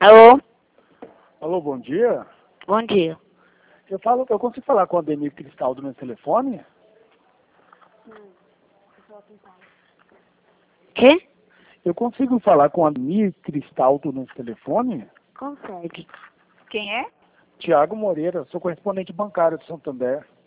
Alô? Alô, bom dia. Bom dia. Eu consigo falar com a Ademir Cristaldo no telefone? Quê? Eu consigo falar com a Ademir Cristaldo no telefone? Consegue. Quem é? Tiago Moreira, sou correspondente bancário de Santander.